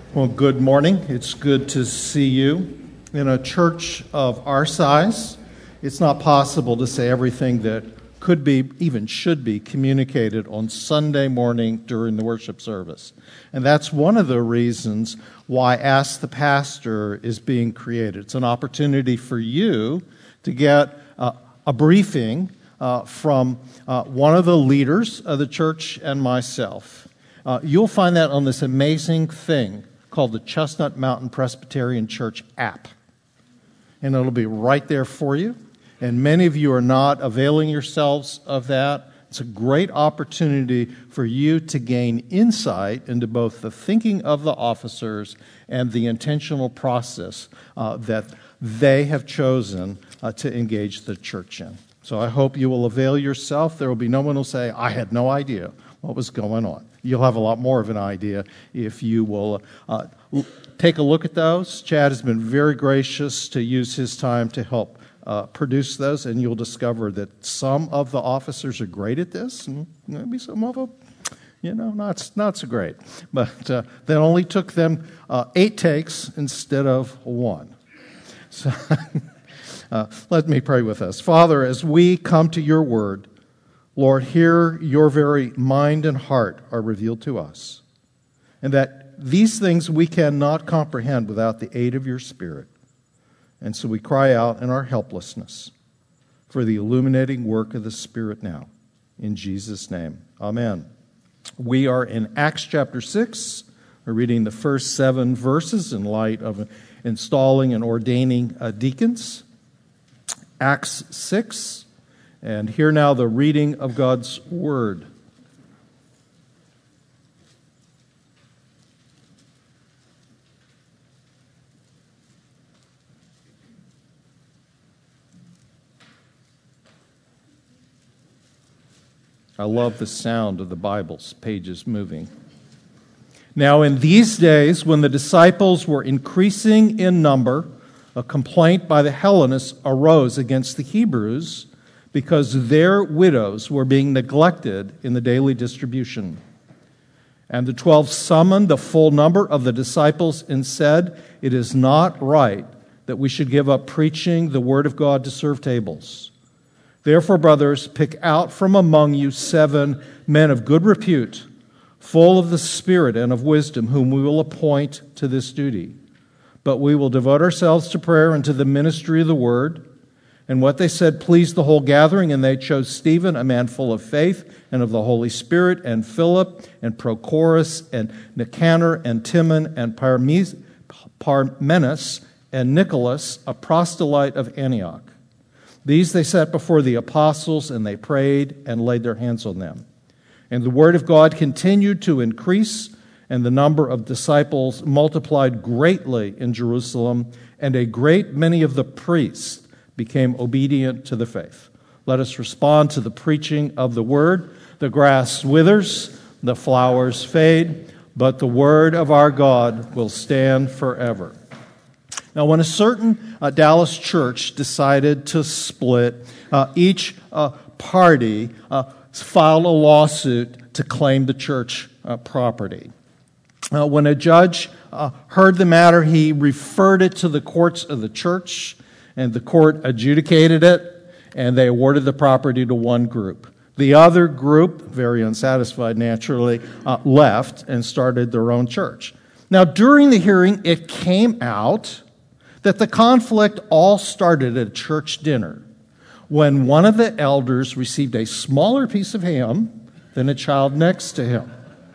Well, good morning. It's good to see you. In a church of our size, it's not possible to say everything that could be, even should be, communicated on Sunday morning during the worship service. And that's one of the reasons why Ask the Pastor is being created. It's an opportunity for you to get a briefing from one of the leaders of the church and myself. You'll find that on this amazing thing called the Chestnut Mountain Presbyterian Church app. And it'll be right there for you. And many of you are not availing yourselves of that. It's a great opportunity for you to gain insight into both the thinking of the officers and the intentional process that they have chosen to engage the church in. So I hope you will avail yourself. There will be no one who will say, I had no idea what was going on. You'll have a lot more of an idea if you will take a look at those. Chad has been very gracious to use his time to help produce those, and you'll discover that some of the officers are great at this, and maybe some of them, not so great. But that only took them 8 takes instead of 1. So let me pray with us. Father, as we come to your word, Lord, here your very mind and heart are revealed to us, and that these things we cannot comprehend without the aid of your Spirit. And so we cry out in our helplessness for the illuminating work of the Spirit now. In Jesus' name, amen. We are in Acts chapter 6. We're reading the first 7 verses in light of installing and ordaining deacons. Acts 6. And hear now the reading of God's Word. I love the sound of the Bible's pages moving. Now, in these days, when the disciples were increasing in number, a complaint by the Hellenists arose against the Hebrews because their widows were being neglected in the daily distribution. And the 12 summoned the full number of the disciples and said, "It is not right that we should give up preaching the word of God to serve tables. Therefore, brothers, pick out from among you 7 men of good repute, full of the Spirit and of wisdom, whom we will appoint to this duty. But we will devote ourselves to prayer and to the ministry of the word." And what they said pleased the whole gathering, and they chose Stephen, a man full of faith and of the Holy Spirit, and Philip, and Prochorus, and Nicanor, and Timon, and Parmenas, and Nicholas, a proselyte of Antioch. These they set before the apostles, and they prayed and laid their hands on them. And the word of God continued to increase, and the number of disciples multiplied greatly in Jerusalem, and a great many of the priests became obedient to the faith. Let us respond to the preaching of the word. The grass withers, the flowers fade, but the word of our God will stand forever. Now, when a certain Dallas church decided to split, each party filed a lawsuit to claim the church property. When a judge heard the matter, he referred it to the courts of the church, and the court adjudicated it, and they awarded the property to one group. The other group, very unsatisfied naturally, left and started their own church. Now, during the hearing, it came out that the conflict all started at a church dinner when one of the elders received a smaller piece of ham than a child next to him.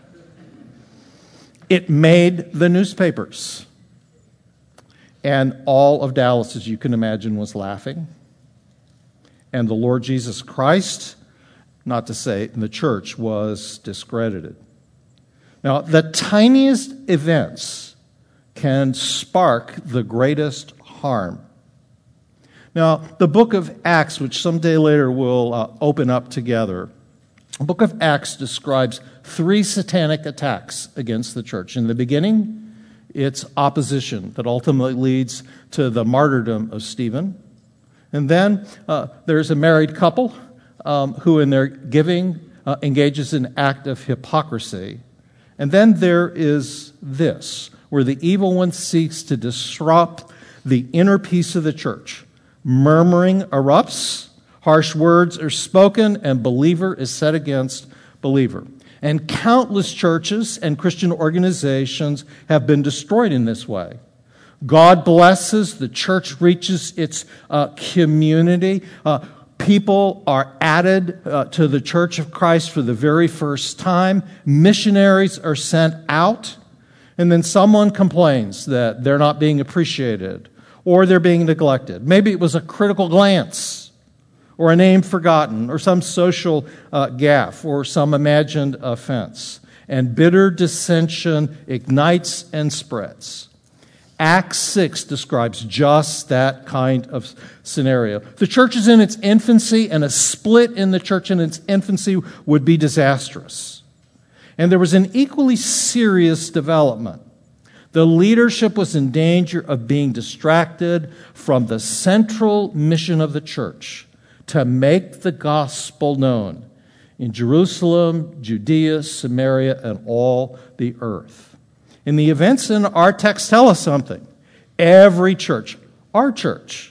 It made the newspapers. And all of Dallas, as you can imagine, was laughing. And the Lord Jesus Christ, not to say the church, was discredited. Now, the tiniest events can spark the greatest harm. Now, the book of Acts, which someday later we'll open up together, the book of Acts describes 3 satanic attacks against the church. In the beginning, it's opposition that ultimately leads to the martyrdom of Stephen. And then there's a married couple who in their giving engages in an act of hypocrisy. And then there is this, where the evil one seeks to disrupt the inner peace of the church. Murmuring erupts, harsh words are spoken, and believer is set against believer. And countless churches and Christian organizations have been destroyed in this way. God blesses, the church reaches its community. People are added to the Church of Christ for the very first time. Missionaries are sent out, and then someone complains that they're not being appreciated or they're being neglected. Maybe it was a critical glance or a name forgotten or some social gaffe or some imagined offense. And bitter dissension ignites and spreads. Acts 6 describes just that kind of scenario. The church is in its infancy, and a split in the church in its infancy would be disastrous. And there was an equally serious development. The leadership was in danger of being distracted from the central mission of the church to make the gospel known in Jerusalem, Judea, Samaria, and all the earth. And the events in our text tell us something. Every church, our church,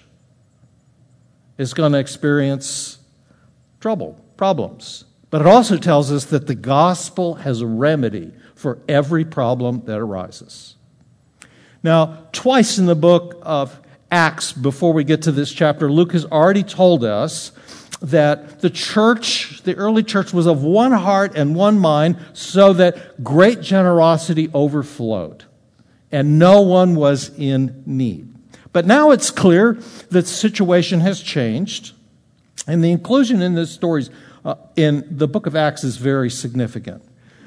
is going to experience trouble, problems. But it also tells us that the gospel has a remedy for every problem that arises. Now, twice in the book of Acts, before we get to this chapter, Luke has already told us that the church, the early church, was of one heart and one mind, so that great generosity overflowed, and no one was in need. But now it's clear that the situation has changed, and the inclusion in the stories in the book of Acts is very significant.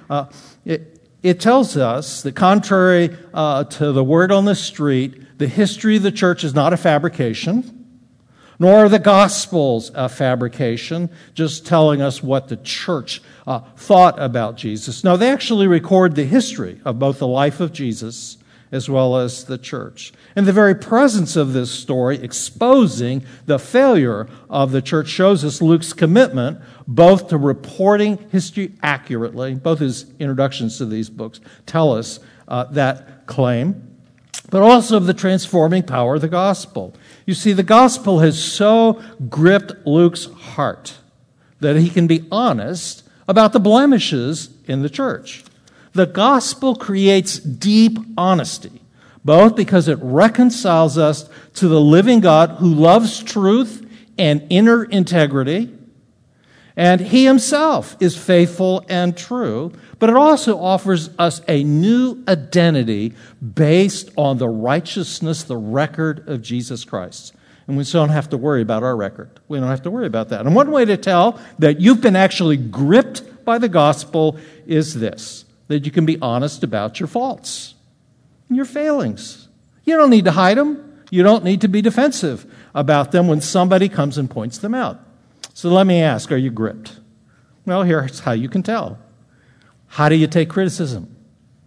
It tells us that contrary to the word on the street, the history of the church is not a fabrication, nor are the Gospels a fabrication, just telling us what the church thought about Jesus. No, they actually record the history of both the life of Jesus as well as the church. And the very presence of this story exposing the failure of the church shows us Luke's commitment both to reporting history accurately, both his introductions to these books tell us that claim, but also of the transforming power of the gospel. You see, the gospel has so gripped Luke's heart that he can be honest about the blemishes in the church. The gospel creates deep honesty, both because it reconciles us to the living God who loves truth and inner integrity, and he himself is faithful and true, but it also offers us a new identity based on the righteousness, the record of Jesus Christ. And we don't have to worry about our record. We don't have to worry about that. And one way to tell that you've been actually gripped by the gospel is this, that you can be honest about your faults and your failings. You don't need to hide them. You don't need to be defensive about them when somebody comes and points them out. So let me ask, are you gripped? Well, here's how you can tell. How do you take criticism?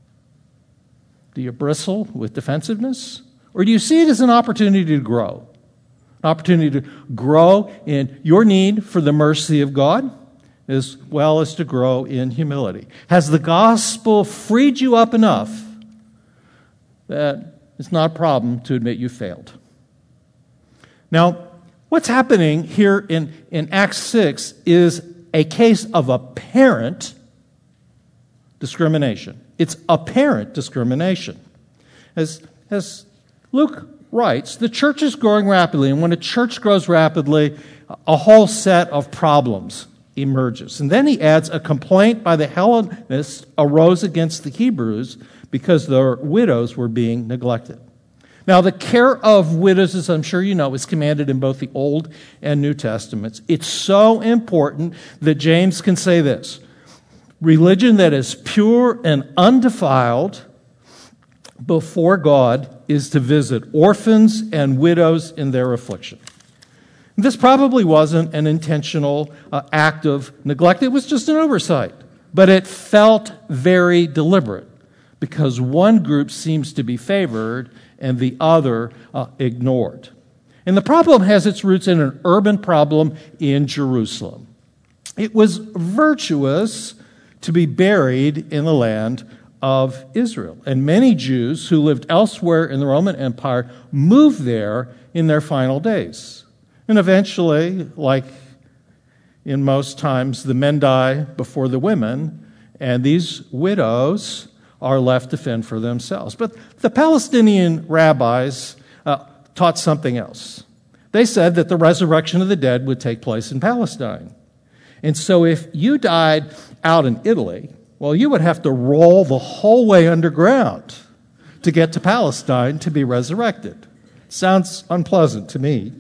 Do you bristle with defensiveness? Or do you see it as an opportunity to grow? An opportunity to grow in your need for the mercy of God as well as to grow in humility. Has the gospel freed you up enough that it's not a problem to admit you failed? Now, what's happening here in Acts 6 is a case of apparent discrimination. It's apparent discrimination. As Luke writes, the church is growing rapidly, and when a church grows rapidly, a whole set of problems emerges. And then he adds, a complaint by the Hellenists arose against the Hebrews because their widows were being neglected. Now, the care of widows, as I'm sure you know, is commanded in both the Old and New Testaments. It's so important that James can say this: religion that is pure and undefiled before God is to visit orphans and widows in their affliction. This probably wasn't an intentional act of neglect. It was just an oversight. But it felt very deliberate because one group seems to be favored and the other ignored. And the problem has its roots in an urban problem in Jerusalem. It was virtuous to be buried in the land of Israel. And many Jews who lived elsewhere in the Roman Empire moved there in their final days. And eventually, like in most times, the men die before the women, and these widows are left to fend for themselves. But the Palestinian rabbis taught something else. They said that the resurrection of the dead would take place in Palestine. And so if you died out in Italy, well, you would have to roll the whole way underground to get to Palestine to be resurrected. Sounds unpleasant to me.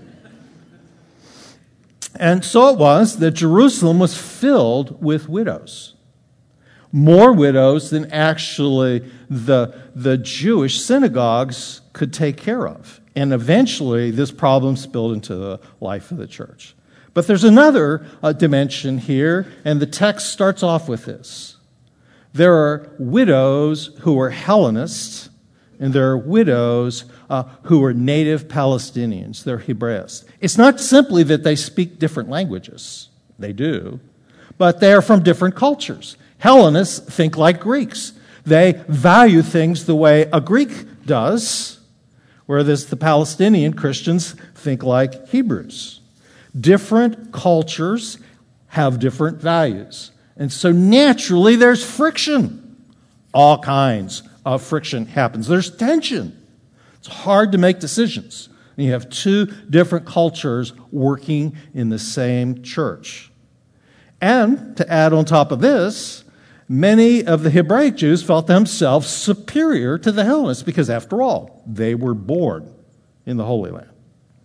And so it was that Jerusalem was filled with widows. More widows than actually the Jewish synagogues could take care of. And eventually this problem spilled into the life of the church. But there's another dimension here, and the text starts off with this. There are widows who are Hellenists, and there are widows who are native Palestinians. They're Hebraists. It's not simply that they speak different languages. They do. But they are from different cultures. Hellenists think like Greeks. They value things the way a Greek does, whereas the Palestinian Christians think like Hebrews. Different cultures have different values. And so naturally there's friction. All kinds of friction happens. There's tension. It's hard to make decisions. And you have two different cultures working in the same church. And to add on top of this, many of the Hebraic Jews felt themselves superior to the Hellenists because, after all, they were born in the Holy Land.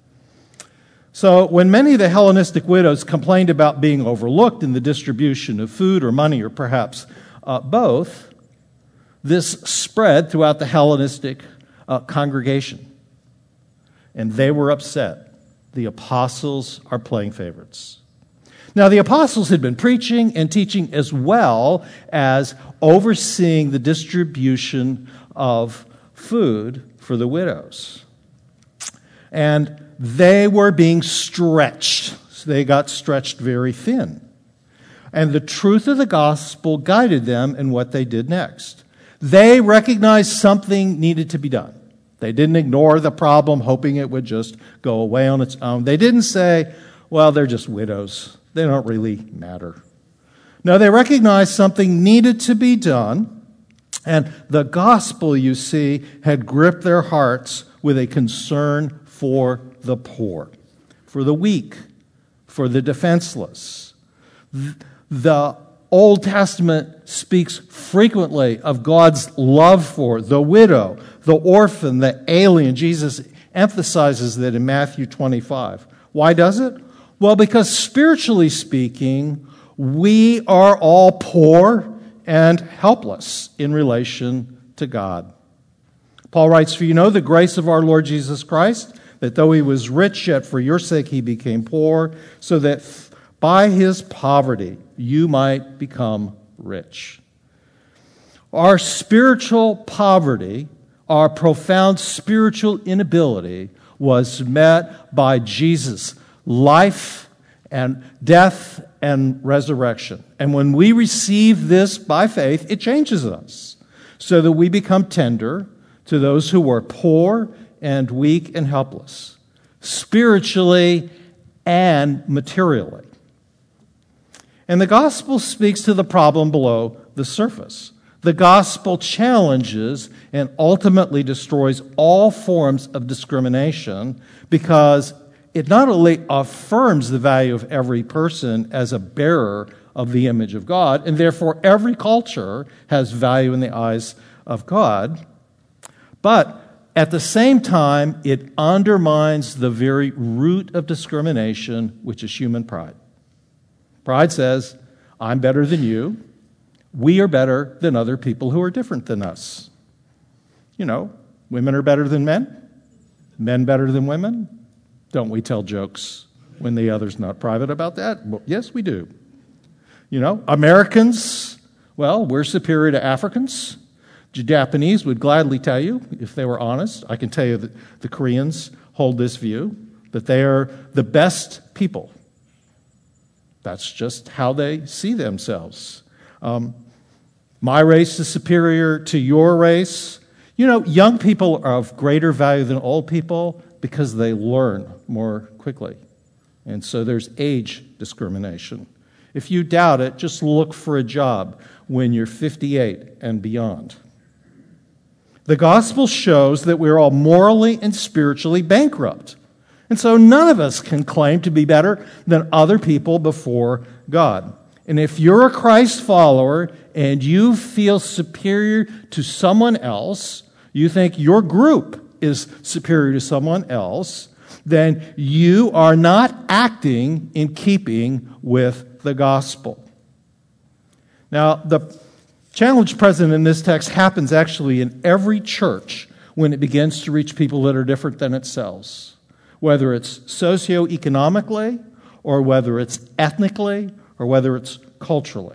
So when many of the Hellenistic widows complained about being overlooked in the distribution of food or money, or perhaps both, this spread throughout the Hellenistic congregation. And they were upset. The apostles are playing favorites. Now, the apostles had been preaching and teaching as well as overseeing the distribution of food for the widows. And they were being stretched. So they got stretched very thin. And the truth of the gospel guided them in what they did next. They recognized something needed to be done. They didn't ignore the problem, hoping it would just go away on its own. They didn't say, well, they're just widows. They don't really matter. No, they recognized something needed to be done. And the gospel, you see, had gripped their hearts with a concern for the poor, for the weak, for the defenseless. The Old Testament speaks frequently of God's love for the widow, the orphan, the alien. Jesus emphasizes that in Matthew 25. Why does it? Well, because spiritually speaking, we are all poor and helpless in relation to God. Paul writes, "For you know the grace of our Lord Jesus Christ, that though he was rich, yet for your sake he became poor, so that by his poverty you might become rich." Our spiritual poverty, our profound spiritual inability, was met by Jesus' life and death and resurrection. And when we receive this by faith, it changes us so that we become tender to those who are poor and weak and helpless, spiritually and materially. And the gospel speaks to the problem below the surface. The gospel challenges and ultimately destroys all forms of discrimination because it not only affirms the value of every person as a bearer of the image of God, and therefore every culture has value in the eyes of God, but at the same time, it undermines the very root of discrimination, which is human pride. Pride says, I'm better than you. We are better than other people who are different than us. You know, women are better than men. Men better than women. Don't we tell jokes when the other's not private about that? Well, yes, we do. You know, Americans, well, we're superior to Africans. Japanese would gladly tell you, if they were honest. I can tell you that the Koreans hold this view, that they are the best people. That's just how they see themselves. My race is superior to your race. You know, young people are of greater value than old people because they learn more quickly. And so there's age discrimination. If you doubt it, just look for a job when you're 58 and beyond. The gospel shows that we're all morally and spiritually bankrupt. And so none of us can claim to be better than other people before God. And if you're a Christ follower and you feel superior to someone else, you think your group is superior to someone else, then you are not acting in keeping with the gospel. Now, the challenge present in this text happens actually in every church when it begins to reach people that are different than itself, whether it's socioeconomically or whether it's ethnically or whether it's culturally.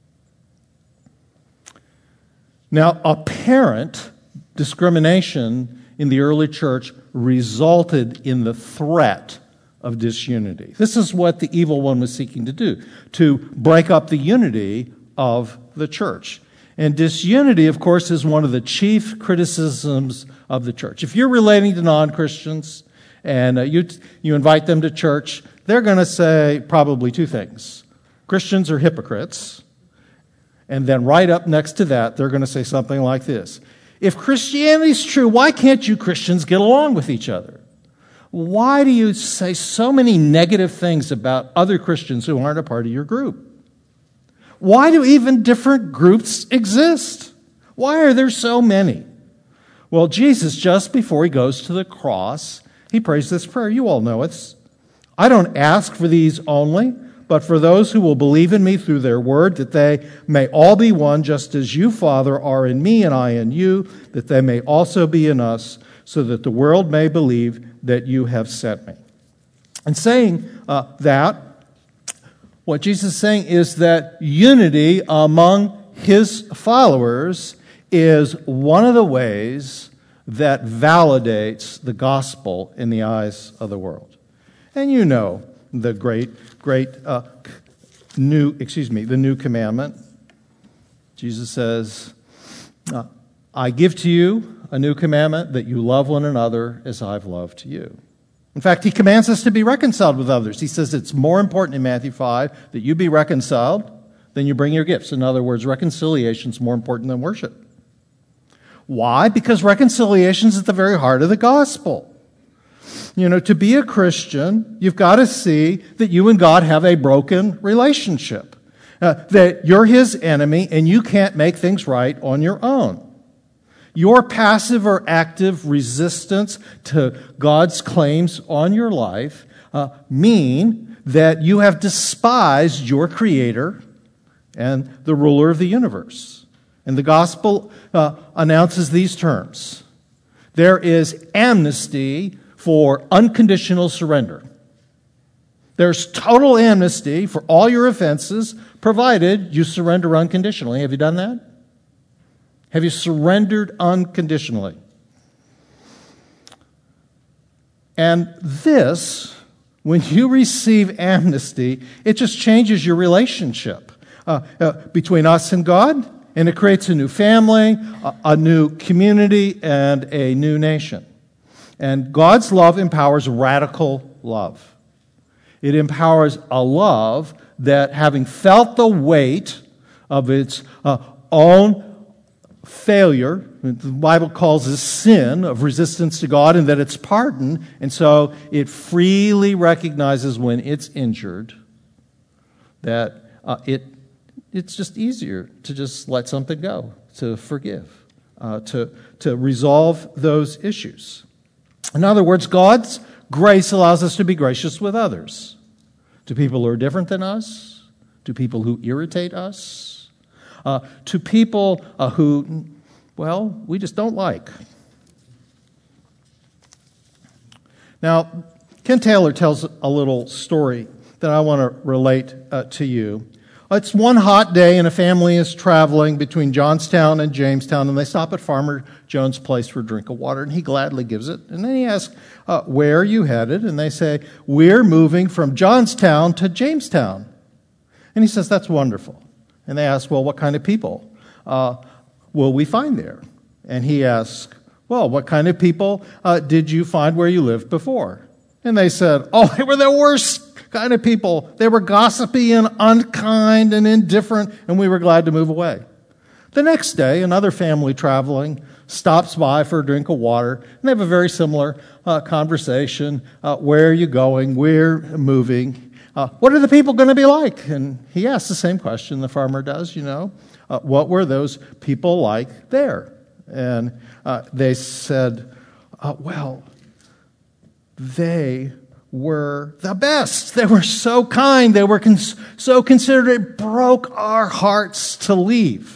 Now, apparent discrimination in the early church resulted in the threat of disunity. This is what the evil one was seeking to do, to break up the unity of the church. And disunity, of course, is one of the chief criticisms of the church. If you're relating to non-Christians and you invite them to church, they're going to say probably two things. Christians are hypocrites. And then right up next to that, they're going to say something like this. If Christianity is true, why can't you Christians get along with each other? Why do you say so many negative things about other Christians who aren't a part of your group? Why do even different groups exist? Why are there so many? Well, Jesus, just before he goes to the cross, he prays this prayer. You all know it. I don't ask for these only, but for those who will believe in me through their word, that they may all be one, just as you, Father, are in me and I in you, that they may also be in us, so that the world may believe that you have sent me. And saying that, what Jesus is saying is that unity among his followers is one of the ways that validates the gospel in the eyes of the world. And you know the the new commandment. Jesus says, I give to you a new commandment, that you love one another as I've loved you. In fact, he commands us to be reconciled with others. He says it's more important in Matthew 5 that you be reconciled than you bring your gifts. In other words, reconciliation is more important than worship. Why? Because reconciliation is at the very heart of the gospel. You know, to be a Christian, you've got to see that you and God have a broken relationship, that you're his enemy and you can't make things right on your own. Your passive or active resistance to God's claims on your life mean that you have despised your Creator and the ruler of the universe. And the gospel announces these terms. There is amnesty for unconditional surrender. There's total amnesty for all your offenses, provided you surrender unconditionally. Have you done that? Have you surrendered unconditionally? And this, when you receive amnesty, it just changes your relationship between us and God, and it creates a new family, a new community, and a new nation. And God's love empowers radical love. It empowers a love that, having felt the weight of its own failure, the Bible calls this sin of resistance to God, and that it's pardon, and so it freely recognizes when it's injured that it's just easier to just let something go, to forgive, to resolve those issues. In other words, God's grace allows us to be gracious with others, to people who are different than us, to people who irritate us, to people who, well, we just don't like. Now, Ken Taylor tells a little story that I want to relate to you. It's one hot day, and a family is traveling between Johnstown and Jamestown, and they stop at Farmer Jones' place for a drink of water, and he gladly gives it. And then he asks, where are you headed? And they say, we're moving from Johnstown to Jamestown. And he says, that's wonderful. And they ask, well, what kind of people will we find there? And he asked, well, what kind of people did you find where you lived before? And they said, oh, they were the worst kind of people. They were gossipy and unkind and indifferent, and we were glad to move away. The next day, another family traveling stops by for a drink of water, and they have a very similar conversation. Where are you going? We're moving. What are the people going to be like? And he asks the same question the farmer does, what were those people like there? And they said, well, they were the best. They were so kind. They were so considerate. It broke our hearts to leave.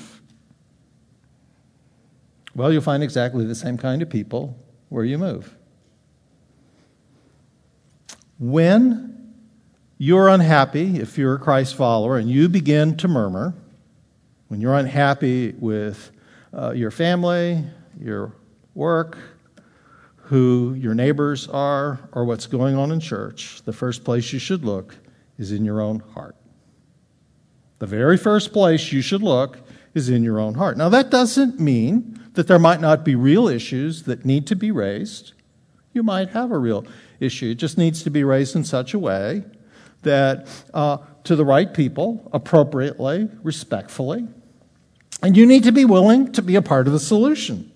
Well, you'll find exactly the same kind of people where you move. When you're unhappy, if you're a Christ follower, and you begin to murmur, when you're unhappy with your family, your work, who your neighbors are, or what's going on in church, the first place you should look is in your own heart. The very first place you should look is in your own heart. Now, that doesn't mean that there might not be real issues that need to be raised. You might have a real issue. It just needs to be raised in such a way that to the right people, appropriately, respectfully, and you need to be willing to be a part of the solution.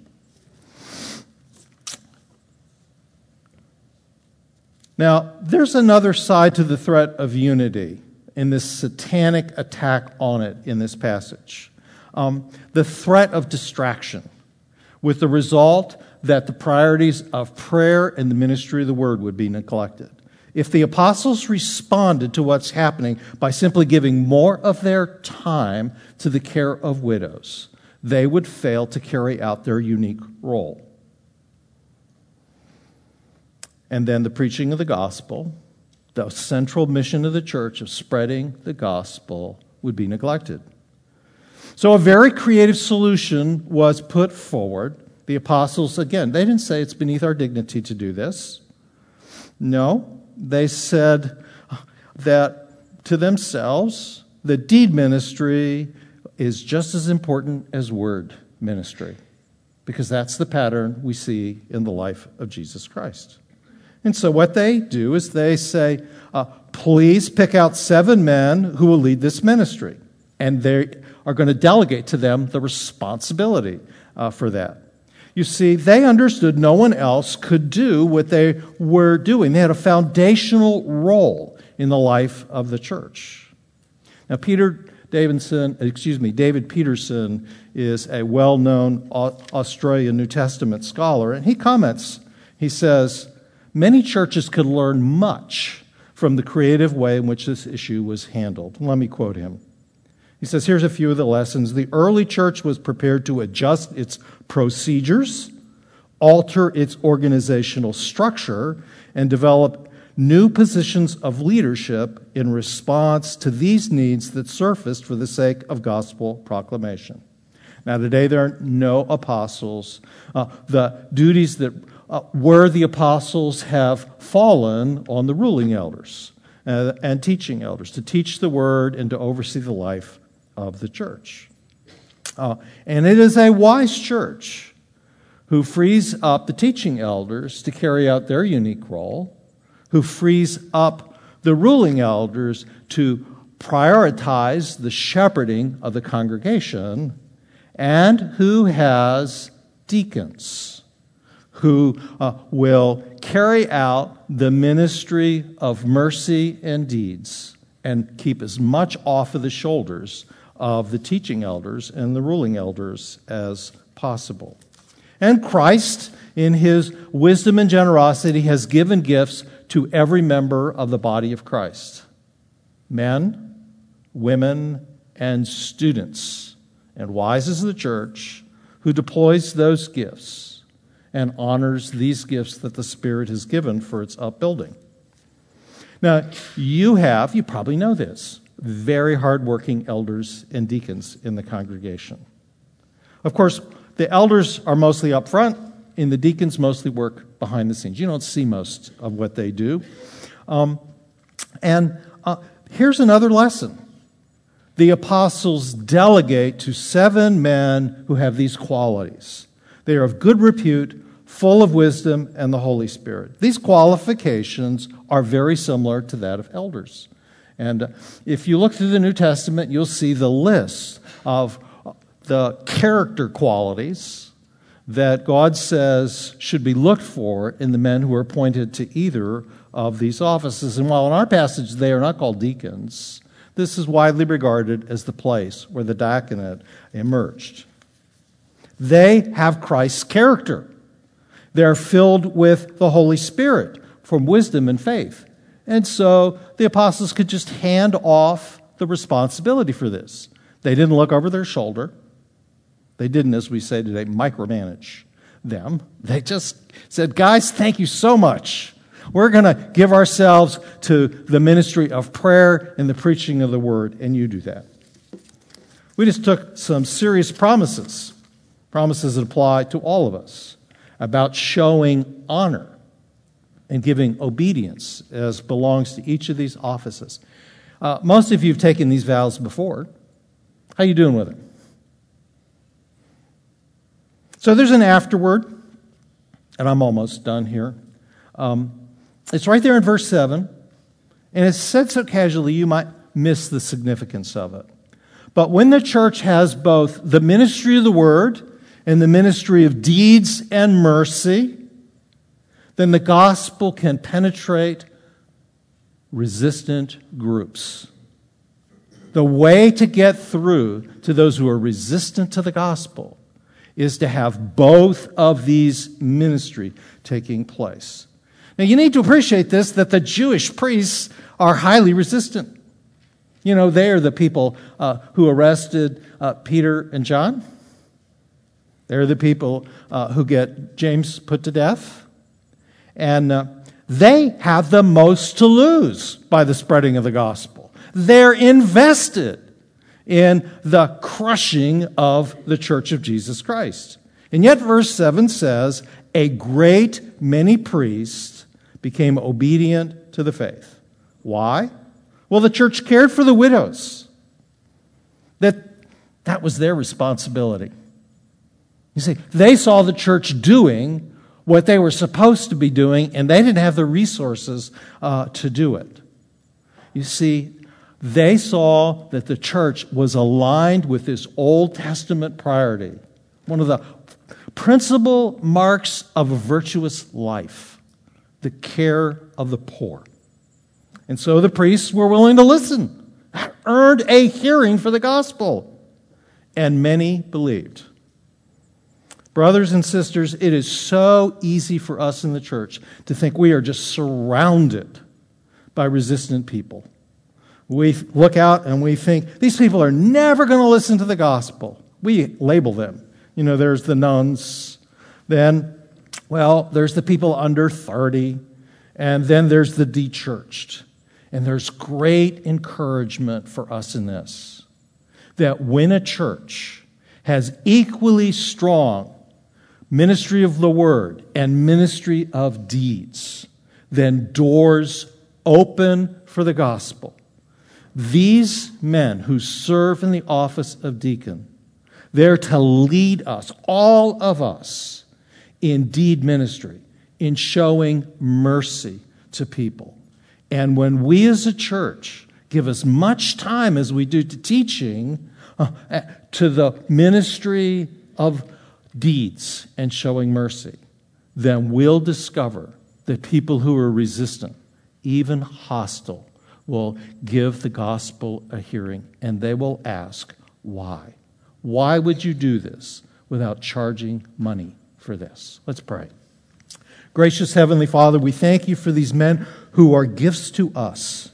Now, there's another side to the threat of unity in this satanic attack on it in this passage. The threat of distraction, with the result that the priorities of prayer and the ministry of the word would be neglected. If the apostles responded to what's happening by simply giving more of their time to the care of widows, they would fail to carry out their unique role. And then the preaching of the gospel, the central mission of the church of spreading the gospel, would be neglected. So a very creative solution was put forward. The apostles, again, they didn't say it's beneath our dignity to do this. No, they said that to themselves, the deed ministry is just as important as word ministry, because that's the pattern we see in the life of Jesus Christ. And so what they do is they say, please pick out 7 men who will lead this ministry. And they are going to delegate to them the responsibility for that. You see, they understood no one else could do what they were doing. They had a foundational role in the life of the church. Now, David Peterson is a well-known Australian New Testament scholar, and he comments, he says, many churches could learn much from the creative way in which this issue was handled. Let me quote him. He says, here's a few of the lessons. The early church was prepared to adjust its procedures, alter its organizational structure, and develop new positions of leadership in response to these needs that surfaced for the sake of gospel proclamation. Now, today there are no apostles. The duties that were the apostles have fallen on the ruling elders and teaching elders to teach the word and to oversee the life of the church. And it is a wise church who frees up the teaching elders to carry out their unique role, who frees up the ruling elders to prioritize the shepherding of the congregation, and who has deacons who will carry out the ministry of mercy and deeds and keep as much off of the shoulders of the teaching elders and the ruling elders as possible. And Christ, in his wisdom and generosity, has given gifts to every member of the body of Christ. Men, women, and students. And wise is the church who deploys those gifts and honors these gifts that the Spirit has given for its upbuilding. Now, you probably know this, very hardworking elders and deacons in the congregation. Of course, the elders are mostly up front, and the deacons mostly work behind the scenes. You don't see most of what they do. Here's another lesson. the apostles delegate to 7 men who have these qualities. They are of good repute, full of wisdom and the Holy Spirit. These qualifications are very similar to that of elders. And if you look through the New Testament, you'll see the list of the character qualities that God says should be looked for in the men who are appointed to either of these offices. And while in our passage they are not called deacons, this is widely regarded as the place where the diaconate emerged. They have Christ's character. They're filled with the Holy Spirit from wisdom and faith. And so the apostles could just hand off the responsibility for this. They didn't look over their shoulder. They didn't, as we say today, micromanage them. They just said, guys, thank you so much. We're going to give ourselves to the ministry of prayer and the preaching of the word, and you do that. We just took some serious promises that apply to all of us, about showing honor and giving obedience as belongs to each of these offices. Most of you have taken these vows before. How are you doing with it? So there's an afterword, and I'm almost done here. It's right there in verse 7, and it's said so casually you might miss the significance of it. But when the church has both the ministry of the word and the ministry of deeds and mercy, then the gospel can penetrate resistant groups. The way to get through to those who are resistant to the gospel is to have both of these ministry taking place. Now, you need to appreciate this, that the Jewish priests are highly resistant. You know, they are the people who arrested Peter and John. They're the people who get James put to death. And they have the most to lose by the spreading of the gospel. They're invested in the crushing of the church of Jesus Christ. And yet verse 7 says, a great many priests became obedient to the faith. Why? Well, the church cared for the widows. That was their responsibility. You see, they saw the church doing what they were supposed to be doing, and they didn't have the resources to do it. You see, they saw that the church was aligned with this Old Testament priority, one of the principal marks of a virtuous life, the care of the poor. And so the priests were willing to listen, earned a hearing for the gospel, and many believed. Brothers and sisters, it is so easy for us in the church to think we are just surrounded by resistant people. We look out and we think, these people are never going to listen to the gospel. We label them. You know, there's the nuns. Then, well, there's the people under 30. And then there's the de-churched. And there's great encouragement for us in this, that when a church has equally strong ministry of the word and ministry of deeds, then doors open for the gospel. These men who serve in the office of deacon, they're to lead us, all of us, in deed ministry, in showing mercy to people. And when we as a church give as much time as we do to teaching, to the ministry of deeds and showing mercy, then we'll discover that people who are resistant, even hostile, will give the gospel a hearing, and they will ask, why? Why would you do this without charging money for this? Let's pray. Gracious Heavenly Father, we thank you for these men who are gifts to us.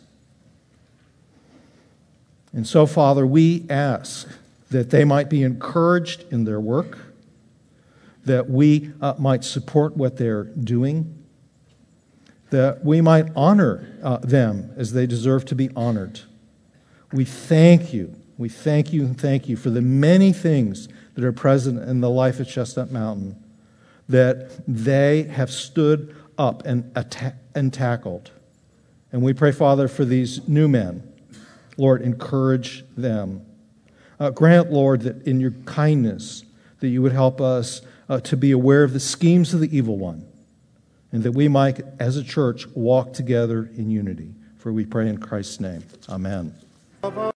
And so, Father, we ask that they might be encouraged in their work, that we might support what they're doing, that we might honor them as they deserve to be honored. We thank you. We thank you and thank you for the many things that are present in the life at Chestnut Mountain that they have stood up and tackled. And we pray, Father, for these new men Lord, encourage them. Grant, Lord, that in your kindness, that you would help us to be aware of the schemes of the evil one, and that we might, as a church, walk together in unity. For we pray in Christ's name. Amen.